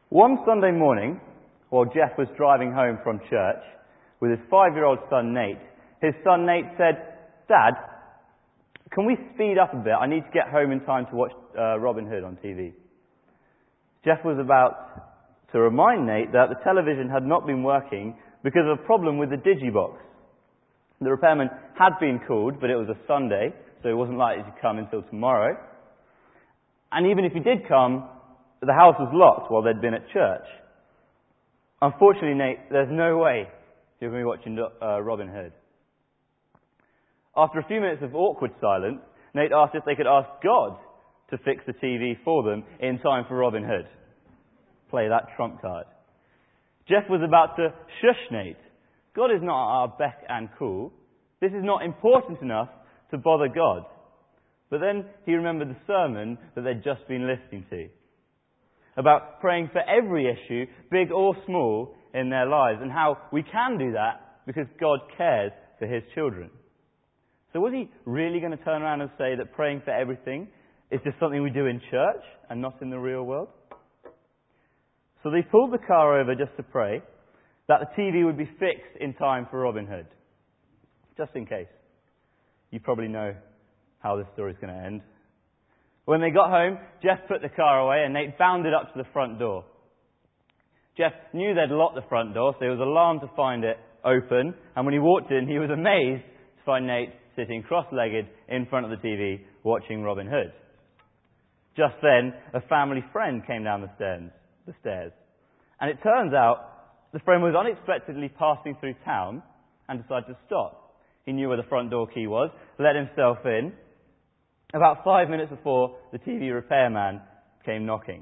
One Sunday morning, while Jeff was driving home from church with his 5-year-old son Nate, his son Nate said, "Dad, can we speed up a bit? I need to get home in time to watch Robin Hood on TV." Jeff was about to remind Nate that the television had not been working because of a problem with the digibox. The repairman had been called, but it was a Sunday, so he wasn't likely to come until tomorrow. And even if he did come, the house was locked while they'd been at church. Unfortunately, Nate, there's no way you're going to be watching Robin Hood. After a few minutes of awkward silence, Nate asked if they could ask God to fix the TV for them in time for Robin Hood. Play that trump card. Jeff was about to shush Nate. God is not our beck and call. This is not important enough to bother God. But then he remembered the sermon that they'd just been listening to, about praying for every issue, big or small, in their lives, and how we can do that because God cares for his children. So was he really going to turn around and say that praying for everything is just something we do in church and not in the real world? So they pulled the car over just to pray that the TV would be fixed in time for Robin Hood. Just in case. You probably know how this story's going to end. When they got home, Jeff put the car away and Nate bounded up to the front door. Jeff knew they'd locked the front door, so he was alarmed to find it open. And when he walked in, he was amazed to find Nate sitting cross-legged in front of the TV watching Robin Hood. Just then, a family friend came down the stairs. And it turns out the friend was unexpectedly passing through town and decided to stop. He knew where the front door key was, let himself in. About 5 minutes before the TV repairman came knocking.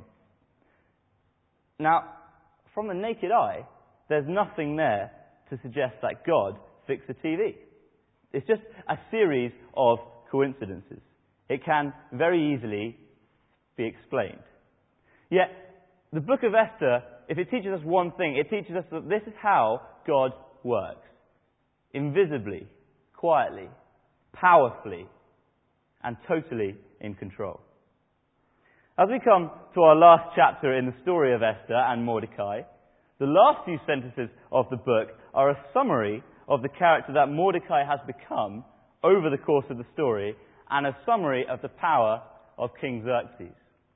Now, from the naked eye, there's nothing there to suggest that God fixed the TV. It's just a series of coincidences. It can very easily be explained. Yet, the book of Esther, if it teaches us one thing, it teaches us that this is how God works. Invisibly, quietly, powerfully, and totally in control. As we come to our last chapter in the story of Esther and Mordecai, the last few sentences of the book are a summary of the character that Mordecai has become over the course of the story, and a summary of the power of King Xerxes.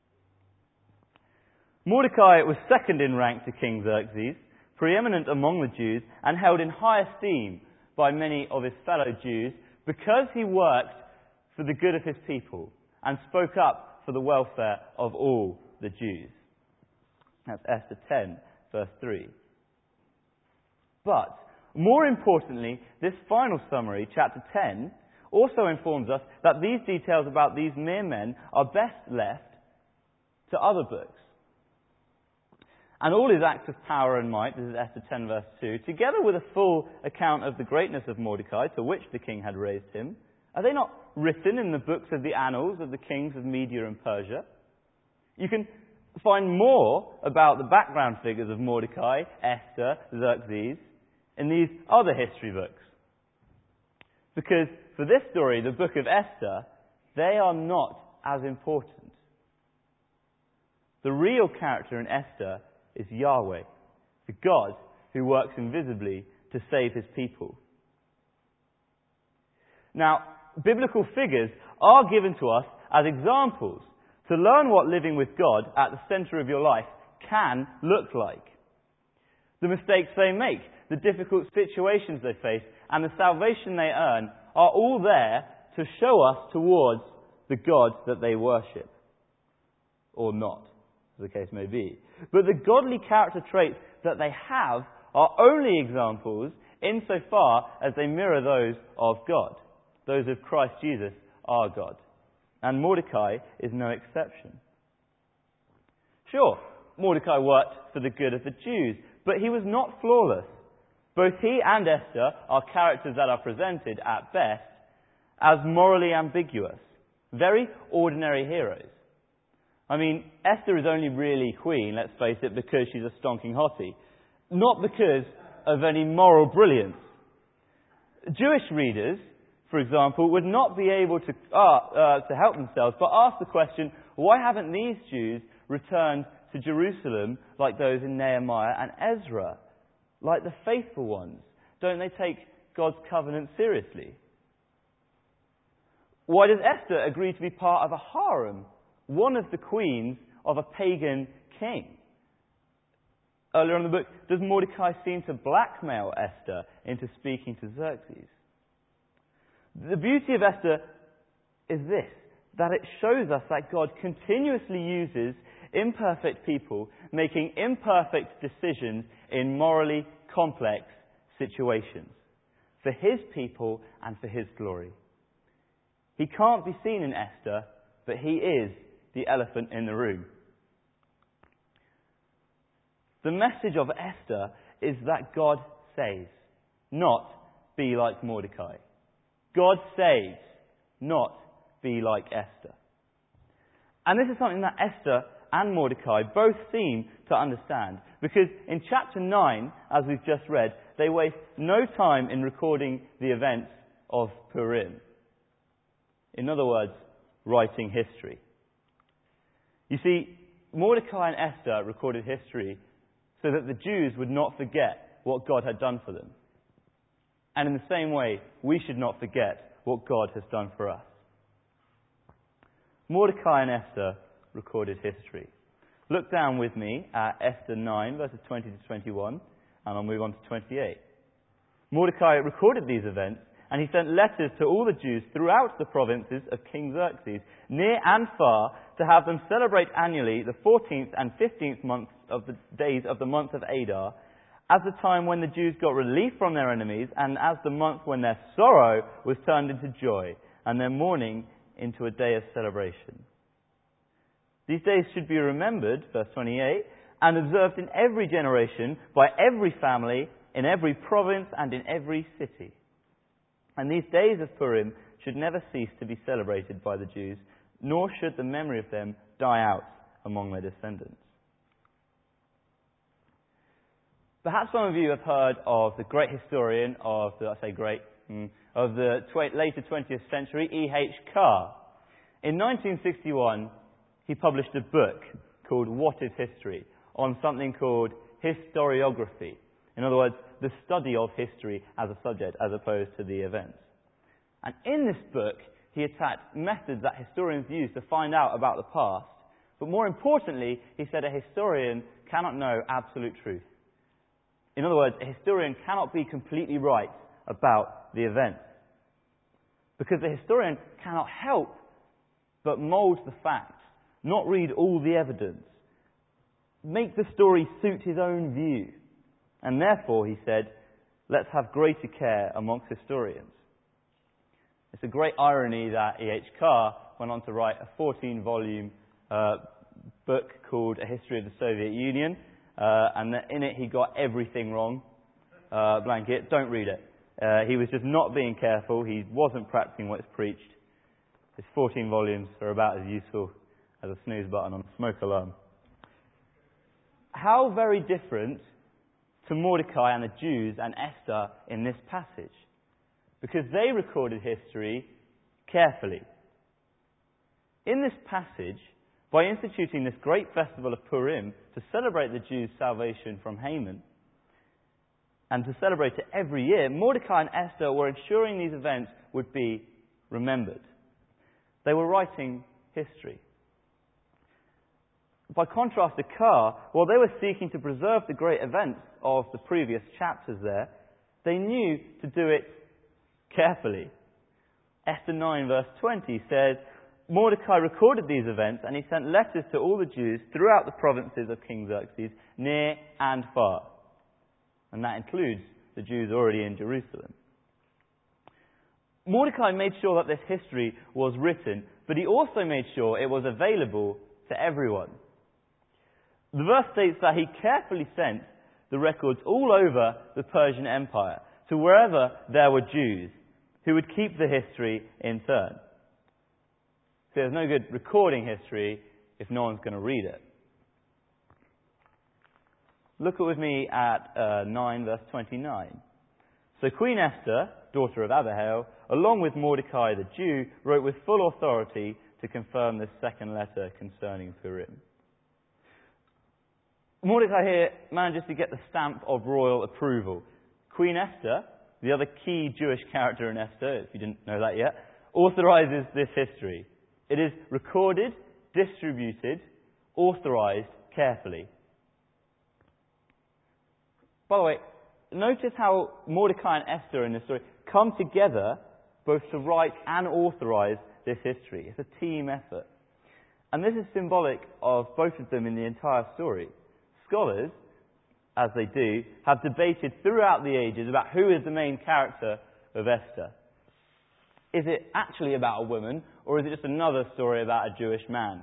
Mordecai was second in rank to King Xerxes, preeminent among the Jews, and held in high esteem by many of his fellow Jews because he worked for the good of his people and spoke up for the welfare of all the Jews. That's Esther 10, verse 3. But, more importantly, this final summary, chapter 10, also informs us that these details about these mere men are best left to other books. And all his acts of power and might, this is Esther 10 verse 2, together with a full account of the greatness of Mordecai, to which the king had raised him, are they not written in the books of the annals of the kings of Media and Persia? You can find more about the background figures of Mordecai, Esther, Xerxes, in these other history books. Because for this story, the book of Esther, they are not as important. The real character in Esther is Yahweh, the God who works invisibly to save his people. Now, biblical figures are given to us as examples to learn what living with God at the center of your life can look like. The mistakes they make, the difficult situations they face, and the salvation they earn are all there to show us towards the God that they worship. Or not, as the case may be. But the godly character traits that they have are only examples insofar as they mirror those of God. Those of Christ Jesus, our God. And Mordecai is no exception. Sure, Mordecai worked for the good of the Jews, but he was not flawless. Both he and Esther are characters that are presented, at best, as morally ambiguous. Very ordinary heroes. I mean, Esther is only really queen, let's face it, because she's a stonking hottie. Not because of any moral brilliance. Jewish readers, for example, would not be able to help themselves, but ask the question, why haven't these Jews returned to Jerusalem like those in Nehemiah and Ezra, like the faithful ones? Don't they take God's covenant seriously? Why does Esther agree to be part of a harem, one of the queens of a pagan king? Earlier in the book, does Mordecai seem to blackmail Esther into speaking to Xerxes? The beauty of Esther is this, that it shows us that God continuously uses imperfect people making imperfect decisions in morally complex situations for His people and for His glory. He can't be seen in Esther, but He is the elephant in the room. The message of Esther is that God saves, not be like Mordecai. God saves, not be like Esther. And this is something that Esther and Mordecai both seem to understand, because in chapter 9, as we've just read, they waste no time in recording the events of Purim. In other words, writing history. You see, Mordecai and Esther recorded history so that the Jews would not forget what God had done for them. And in the same way, we should not forget what God has done for us. Mordecai and Esther recorded history. Look down with me at Esther 9, verses 20 to 21, and I'll move on to 28. Mordecai recorded these events, and he sent letters to all the Jews throughout the provinces of King Xerxes, near and far, to have them celebrate annually the 14th and 15th months of the days of the month of Adar, as the time when the Jews got relief from their enemies, and as the month when their sorrow was turned into joy, and their mourning into a day of celebration. These days should be remembered, verse 28, and observed in every generation, by every family, in every province, and in every city. And these days of Purim should never cease to be celebrated by the Jews, nor should the memory of them die out among their descendants. Perhaps some of you have heard of the great historian of the, later 20th century, E.H. Carr. In 1961, he published a book called What is History? On something called historiography. In other words, the study of history as a subject as opposed to the events. And in this book, he attacked methods that historians use to find out about the past. But more importantly, he said a historian cannot know absolute truth. In other words, a historian cannot be completely right about the events. Because the historian cannot help but mould the facts, not read all the evidence, make the story suit his own view. And therefore, he said, let's have greater care amongst historians. It's a great irony that E.H. Carr went on to write a 14-volume book called A History of the Soviet Union, and that in it he got everything wrong. Blanket, don't read it. He was just not being careful. He wasn't practicing what is preached. His 14 volumes are about as useful as a snooze button on a smoke alarm. How very different to Mordecai and the Jews and Esther in this passage. Because they recorded history carefully. In this passage, by instituting this great festival of Purim to celebrate the Jews' salvation from Haman, and to celebrate it every year, Mordecai and Esther were ensuring these events would be remembered. They were writing history. By contrast to Carr, while they were seeking to preserve the great events of the previous chapters there, they knew to do it carefully. Esther 9 verse 20 says, Mordecai recorded these events and he sent letters to all the Jews throughout the provinces of King Xerxes, near and far. And that includes the Jews already in Jerusalem. Mordecai made sure that this history was written, but he also made sure it was available to everyone. The verse states that he carefully sent the records all over the Persian Empire, to wherever there were Jews, who would keep the history in turn. So there's no good recording history if no one's going to read it. Look with me at 9 verse 29. So Queen Esther, daughter of Abihail, along with Mordecai the Jew, wrote with full authority to confirm this second letter concerning Purim. Mordecai here manages to get the stamp of royal approval. Queen Esther, the other key Jewish character in Esther, if you didn't know that yet, authorizes this history. It is recorded, distributed, authorized carefully. By the way, notice how Mordecai and Esther in this story come together both to write and authorize this history. It's a team effort. And this is symbolic of both of them in the entire story. Scholars, as they do, have debated throughout the ages about who is the main character of Esther. Is it actually about a woman, or is it just another story about a Jewish man?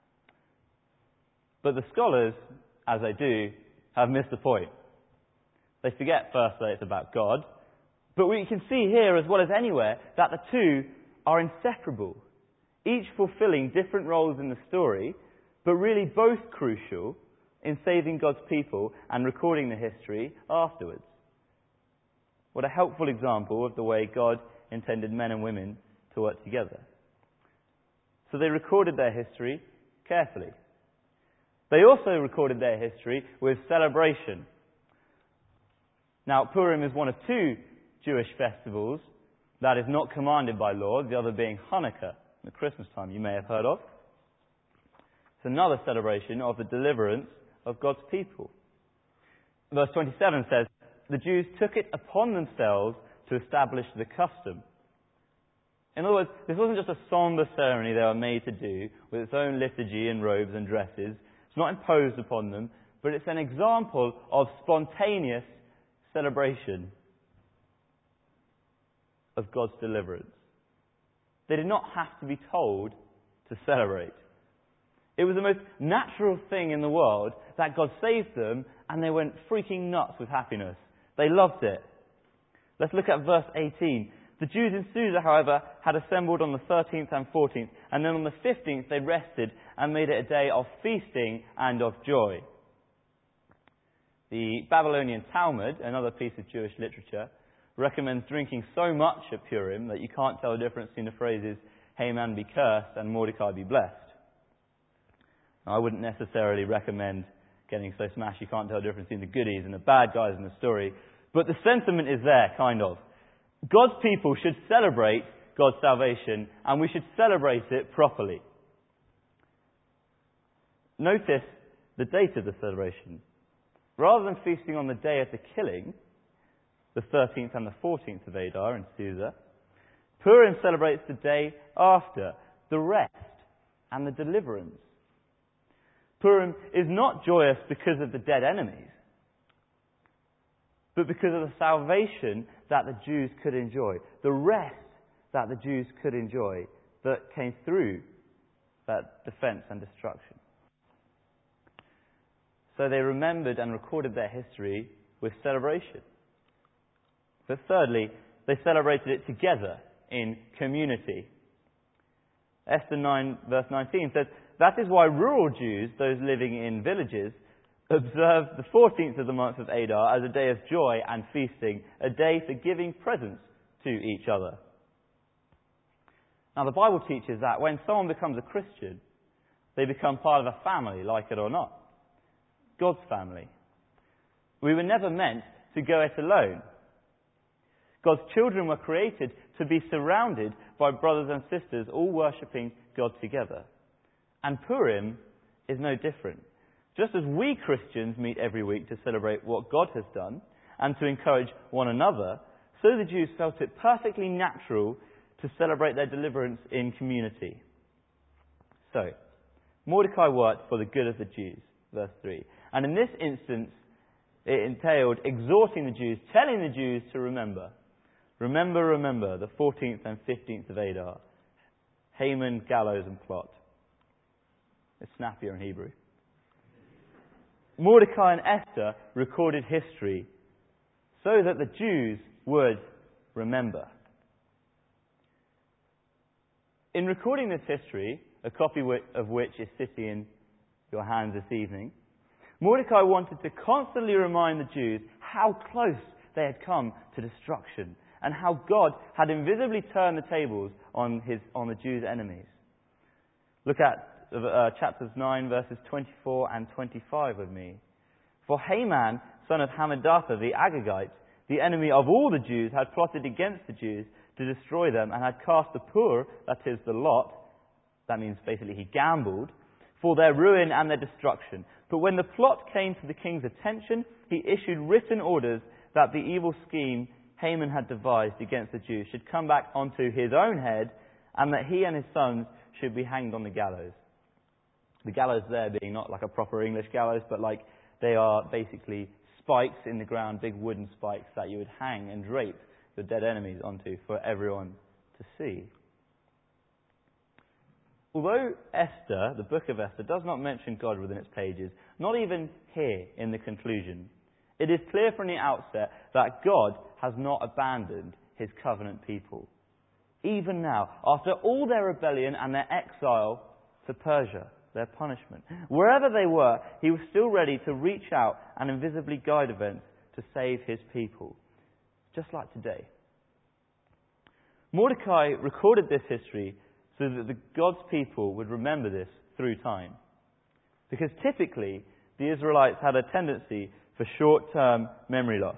But the scholars, as they do, have missed the point. They forget first that it's about God, but we can see here as well as anywhere that the two are inseparable, each fulfilling different roles in the story, but really both crucial in saving God's people and recording the history afterwards. What a helpful example of the way God intended men and women to work together. So they recorded their history carefully. They also recorded their history with celebration. Now, Purim is one of two Jewish festivals that is not commanded by law, the other being Hanukkah, the Christmas time you may have heard of. It's another celebration of the deliverance of God's people. Verse 27 says, the Jews took it upon themselves to establish the custom. In other words, this wasn't just a somber ceremony they were made to do with its own liturgy and robes and dresses. It's not imposed upon them, but it's an example of spontaneous celebration of God's deliverance. They did not have to be told to celebrate. It was the most natural thing in the world that God saved them and they went freaking nuts with happiness. They loved it. Let's look at verse 18. The Jews in Susa, however, had assembled on the 13th and 14th, and then on the 15th they rested and made it a day of feasting and of joy. The Babylonian Talmud, another piece of Jewish literature, recommends drinking so much at Purim that you can't tell the difference between the phrases Haman be cursed and Mordecai be blessed. Now, I wouldn't necessarily recommend getting so smashed you can't tell the difference between the goodies and the bad guys in the story, but the sentiment is there, kind of. God's people should celebrate God's salvation, and we should celebrate it properly. Notice the date of the celebration. Rather than feasting on the day of the killing, the 13th and the 14th of Adar in Susa, Purim celebrates the day after, the rest and the deliverance. Purim is not joyous because of the dead enemies, but because of the salvation that the Jews could enjoy, the rest that the Jews could enjoy that came through that defense and destruction. So they remembered and recorded their history with celebration. But thirdly, they celebrated it together in community. Esther 9 verse 19 says, that is why rural Jews, those living in villages, observe the 14th of the month of Adar as a day of joy and feasting, a day for giving presents to each other. Now the Bible teaches that when someone becomes a Christian, they become part of a family, like it or not. God's family. We were never meant to go it alone. God's children were created to be surrounded by brothers and sisters, all worshipping God together. And Purim is no different. Just as we Christians meet every week to celebrate what God has done and to encourage one another, so the Jews felt it perfectly natural to celebrate their deliverance in community. So, Mordecai worked for the good of the Jews, verse 3. And in this instance, it entailed exhorting the Jews, telling the Jews to remember. Remember the 14th and 15th of Adar. Haman, gallows and plot. It's snappier in Hebrew. Mordecai and Esther recorded history so that the Jews would remember. In recording this history, a copy of which is sitting in your hands this evening, Mordecai wanted to constantly remind the Jews how close they had come to destruction and how God had invisibly turned the tables on the Jews' enemies. Look at chapters 9, verses 24 and 25 with me. For Haman, son of Hammedatha the Agagite, the enemy of all the Jews, had plotted against the Jews to destroy them and had cast the pur, that is the lot, that means basically he gambled, for their ruin and their destruction. But when the plot came to the king's attention, he issued written orders that the evil scheme Haman had devised against the Jews should come back onto his own head, and that he and his sons should be hanged on the gallows. The gallows there being not like a proper English gallows, but like they are basically spikes in the ground, big wooden spikes that you would hang and drape your dead enemies onto for everyone to see. Although Esther, the book of Esther, does not mention God within its pages, not even here in the conclusion, it is clear from the outset that God has not abandoned his covenant people. Even now, after all their rebellion and their exile to Persia, their punishment, wherever they were, he was still ready to reach out and invisibly guide events to save his people, just like today. Mordecai recorded this history so that God's people would remember this through time. Because typically, the Israelites had a tendency for short-term memory loss.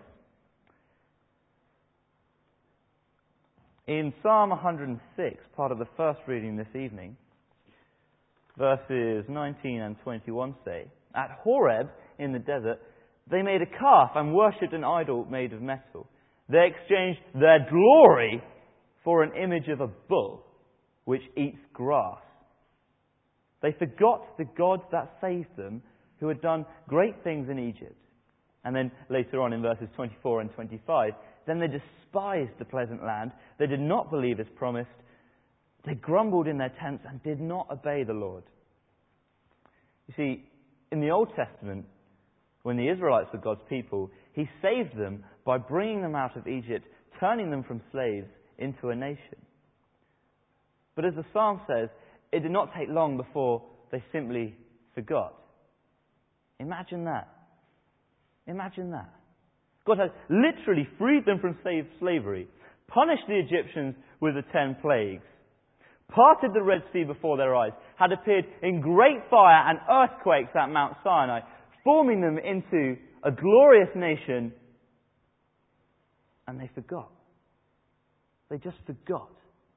In Psalm 106, part of the first reading this evening, verses 19 and 21 say, "At Horeb in the desert, they made a calf and worshipped an idol made of metal. They exchanged their glory for an image of a bull which eats grass. They forgot the gods that saved them, who had done great things in Egypt." And then later on in verses 24 and 25, "Then they despised the pleasant land. They did not believe his promise. They grumbled in their tents and did not obey the Lord." You see, in the Old Testament, when the Israelites were God's people, he saved them by bringing them out of Egypt, turning them from slaves into a nation. But as the psalm says, it did not take long before they simply forgot. Imagine that. Imagine that. God has literally freed them from slavery, punished the Egyptians with the 10 plagues, parted the Red Sea before their eyes, had appeared in great fire and earthquakes at Mount Sinai, forming them into a glorious nation, and they forgot. They just forgot.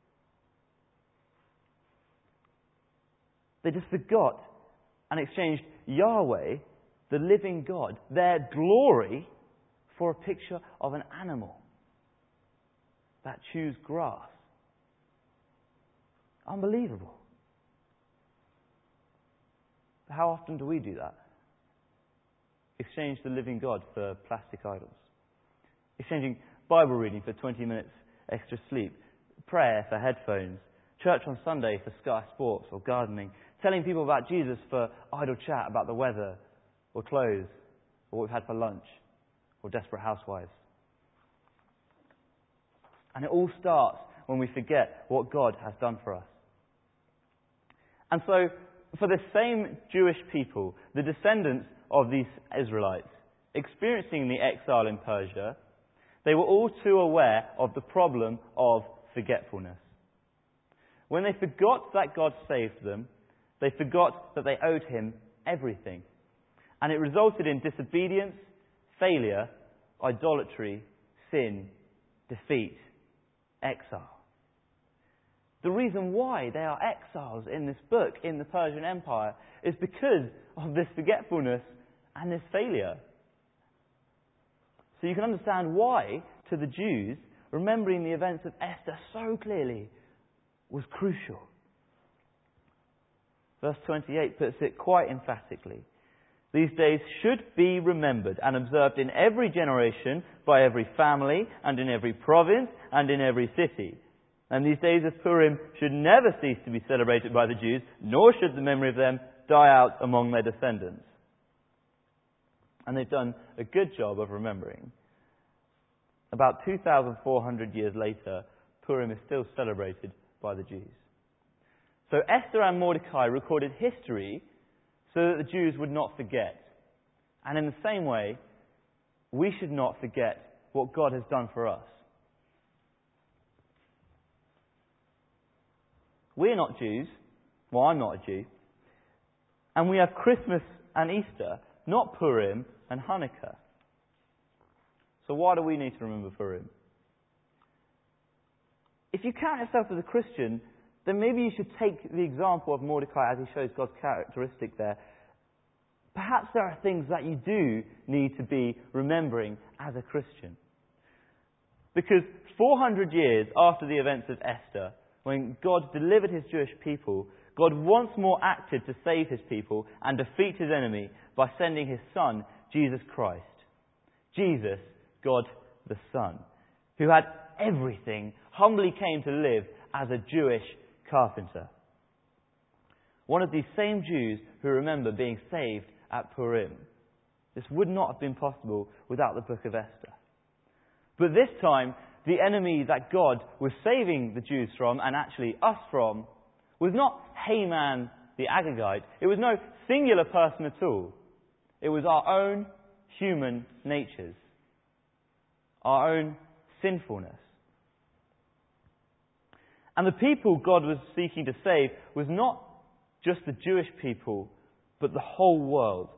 They just forgot and exchanged Yahweh, the living God, their glory, for a picture of an animal that chews grass. Unbelievable. How often do we do that? Exchange the living God for plastic idols. Exchanging Bible reading for 20 minutes extra sleep. Prayer for headphones. Church on Sunday for Sky Sports or gardening. Telling people about Jesus for idle chat about the weather or clothes or what we've had for lunch or Desperate Housewives. And it all starts when we forget what God has done for us. And so, for the same Jewish people, the descendants of these Israelites, experiencing the exile in Persia, they were all too aware of the problem of forgetfulness. When they forgot that God saved them, they forgot that they owed him everything. And it resulted in disobedience, failure, idolatry, sin, defeat, exile. The reason why they are exiles in this book, in the Persian Empire, is because of this forgetfulness and this failure. So you can understand why, to the Jews, remembering the events of Esther so clearly was crucial. Verse 28 puts it quite emphatically. "These days should be remembered and observed in every generation, by every family, and in every province, and in every city. And these days of Purim should never cease to be celebrated by the Jews, nor should the memory of them die out among their descendants." And they've done a good job of remembering. About 2,400 years later, Purim is still celebrated by the Jews. So Esther and Mordecai recorded history so that the Jews would not forget. And in the same way, we should not forget what God has done for us. We're not Jews. Well, I'm not a Jew. And we have Christmas and Easter, not Purim and Hanukkah. So why do we need to remember Purim? If you count yourself as a Christian, then maybe you should take the example of Mordecai as he shows God's characteristic there. Perhaps there are things that you do need to be remembering as a Christian. Because 400 years after the events of Esther, when God delivered his Jewish people, God once more acted to save his people and defeat his enemy by sending his Son, Jesus Christ. Jesus, God the Son, who had everything, humbly came to live as a Jewish carpenter. One of these same Jews who remember being saved at Purim. This would not have been possible without the book of Esther. But this time, the enemy that God was saving the Jews from, and actually us from, was not Haman the Agagite. It was no singular person at all. It was our own human natures. Our own sinfulness. And the people God was seeking to save was not just the Jewish people, but the whole world.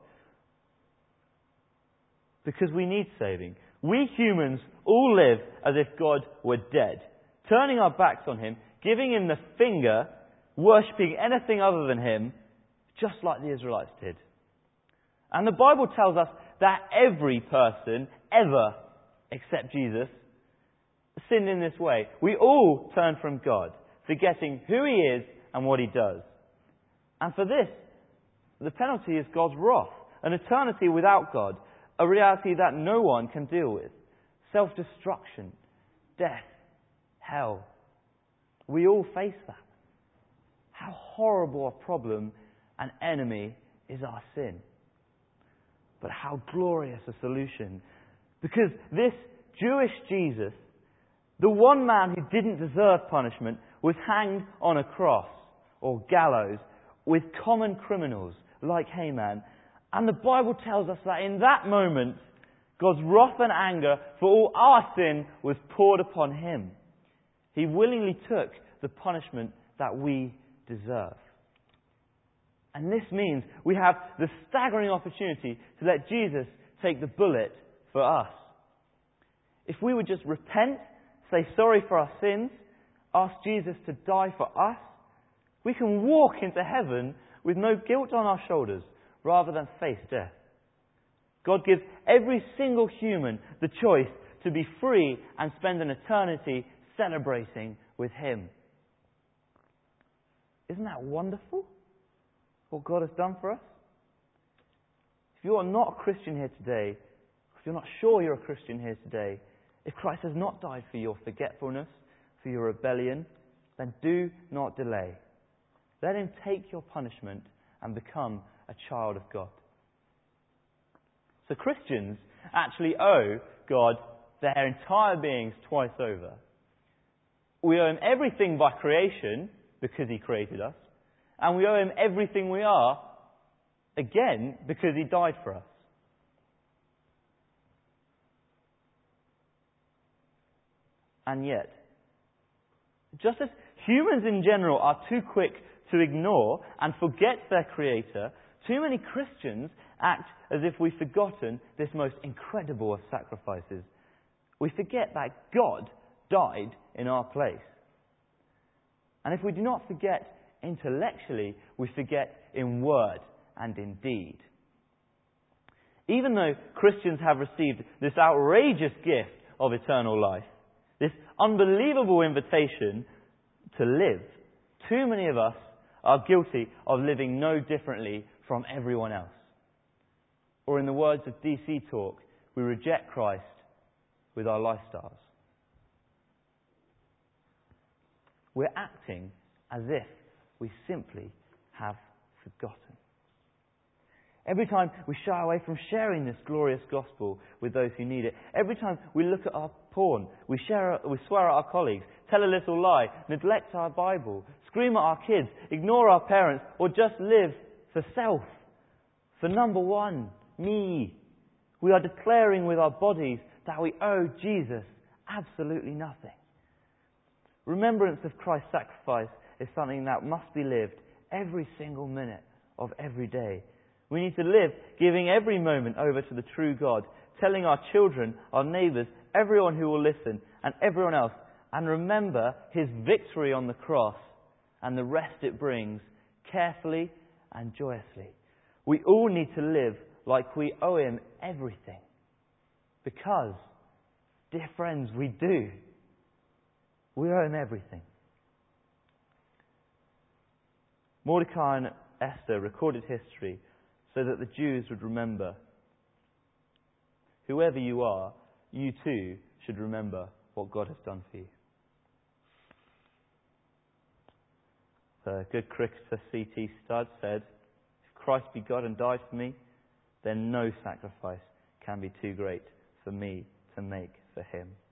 Because we need saving. We humans all live as if God were dead, turning our backs on him, giving him the finger, worshipping anything other than him, just like the Israelites did. And the Bible tells us that every person ever, except Jesus, sinned in this way. We all turn from God, forgetting who he is and what he does. And for this, the penalty is God's wrath, an eternity without God, a reality that no one can deal with. Self-destruction, death, hell. We all face that. How horrible a problem and enemy is our sin. But how glorious a solution. Because this Jewish Jesus, the one man who didn't deserve punishment, was hanged on a cross or gallows with common criminals like Haman. And the Bible tells us that in that moment, God's wrath and anger for all our sin was poured upon him. He willingly took the punishment that we deserve. And this means we have the staggering opportunity to let Jesus take the bullet for us. If we would just repent, say sorry for our sins, ask Jesus to die for us, we can walk into heaven with no guilt on our shoulders rather than face death. God gives every single human the choice to be free and spend an eternity celebrating with him. Isn't that wonderful? What God has done for us? If you are not a Christian here today, if you're not sure you're a Christian here today, if Christ has not died for your forgetfulness, for your rebellion, then do not delay. Let him take your punishment and become a child of God. So Christians actually owe God their entire beings twice over. We owe him everything by creation, because he created us. And we owe him everything we are, again, because he died for us. And yet, just as humans in general are too quick to ignore and forget their Creator, too many Christians act as if we've forgotten this most incredible of sacrifices. We forget that God died in our place. And if we do not forget intellectually, we forget in word and in deed. Even though Christians have received this outrageous gift of eternal life, this unbelievable invitation to live, too many of us are guilty of living no differently from everyone else. Or in the words of DC Talk, we reject Christ with our lifestyles. We're acting as if we simply have forgotten. Every time we shy away from sharing this glorious gospel with those who need it, every time we look at our porn, we swear at our colleagues, tell a little lie, neglect our Bible, scream at our kids, ignore our parents, or just live for self, for number one, me, we are declaring with our bodies that we owe Jesus absolutely nothing. Remembrance of Christ's sacrifice is something that must be lived every single minute of every day, We need to live giving every moment over to the true God, telling our children, our neighbours, everyone who will listen, and everyone else, and remember His victory on the cross and the rest it brings, carefully and joyously. We all need to live like we owe Him everything. Because, dear friends, we do. We owe Him everything. Mordecai and Esther recorded history so that the Jews would remember. Whoever you are, you too should remember what God has done for you. The good cricketer C.T. Studd said, "If Christ be God and died for me, then no sacrifice can be too great for me to make for Him."